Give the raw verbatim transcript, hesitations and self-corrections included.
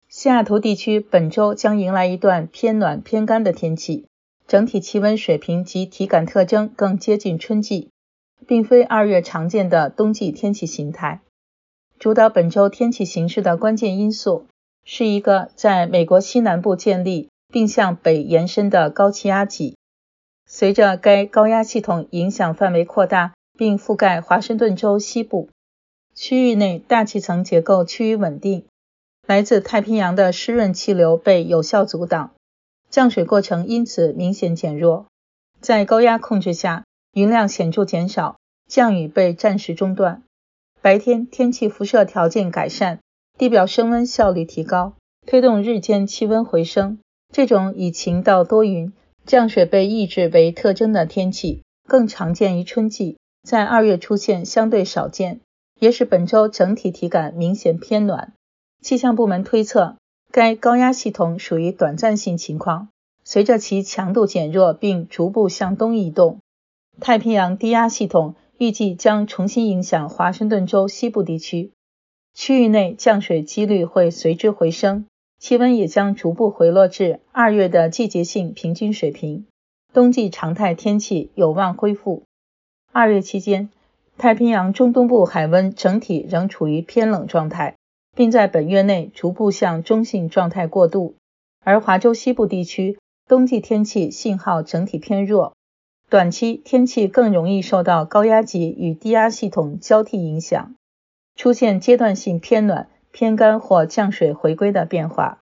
西雅图地区本周将迎来一段偏暖偏干的天气，整体气温水平及体感特征更接近春季，并非二月常见的冬季天气形态。主导本周天气形势的关键因素是一个在美国西南部建立并向北延伸的高气压脊。随着该高压系统影响范围扩大并覆盖华盛顿州西部，区域内大气层结构趋于稳定，来自太平洋的湿润气流被有效阻挡，降水过程因此明显减弱。在高压控制下，云量显著减少，降雨被暂时中断。白天天气辐射条件改善，地表升温效率提高，推动日间气温回升。这种以晴到多云、降水被抑制为特征的天气更常见于春季，在二月出现相对少见，也使本周整体体感明显偏暖。气象部门推测，该高压系统属于短暂性情况，随着其强度减弱并逐步向东移动。太平洋低压系统预计将重新影响华盛顿州西部地区，区域内降水几率会随之回升，气温也将逐步回落至二月的季节性平均水平，冬季常态天气有望恢复。二月期间，太平洋中东部海温整体仍处于偏冷状态，并在本月内逐步向中性状态过渡，而华州西部地区冬季天气信号整体偏弱，短期天气更容易受到高压脊与低压系统交替影响，出现阶段性偏暖、偏干或降水回归的变化。